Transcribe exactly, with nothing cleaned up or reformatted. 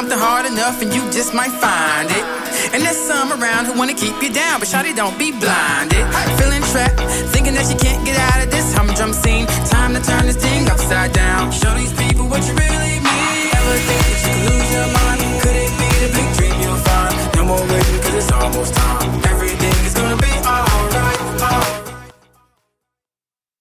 something hard enough and you just might find it. And there's some around who wanna keep you down, but shawty, don't be blinded. Feeling trapped, thinking that you can't get out of this